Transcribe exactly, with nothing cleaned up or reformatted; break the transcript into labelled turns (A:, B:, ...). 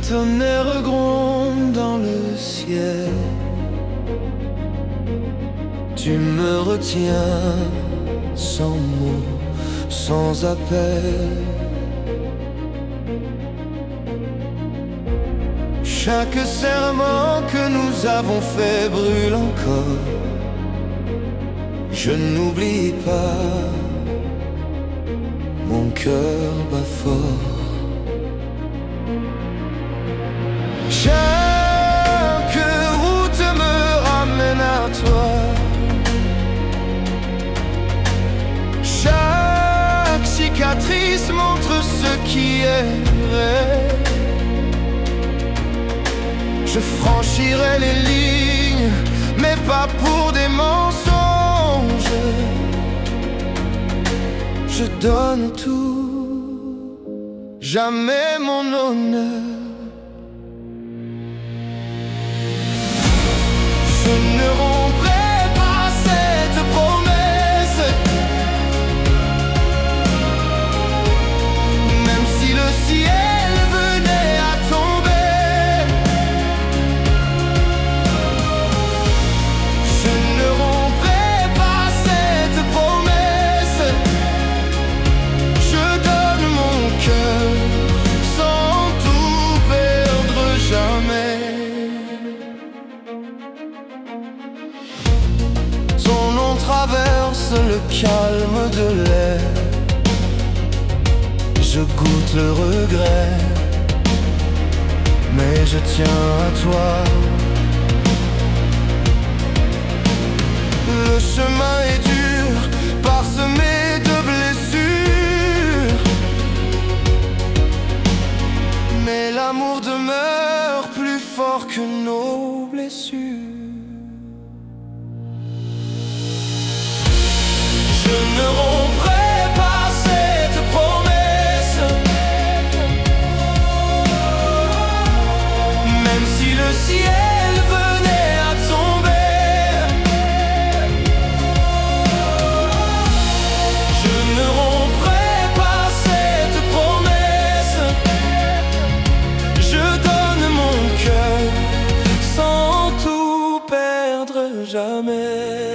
A: tonnerre gronde dans le ciel. Tu me retiens sans mots, sans appel. Chaque serment que nous avons fait brûle encore. Je n'oublie pas, mon cœur bat fort. Chaque route me ramène à toi. Chaque cicatrice montre ce qui est vrai. Je franchirai les lignes, mais pas pour des mensonges. Je donne tout, jamais mon honneur. Je ne romprai pas cette promesse, même si le ciel venait à tomber. Je ne romprai pas cette promesse. Je donne mon cœur sans tout perdre jamais. Ton nom traverse le calme de l'air. Je goûte le regret, mais je tiens à toi. Le chemin est dur, parsemé de blessures, mais l'amour demeure plus fort que nos blessures. Je ne romprai pas cette promesse, même si le ciel venait à tomber. Je ne romprai pas cette promesse. Je donne mon cœur sans tout perdre jamais.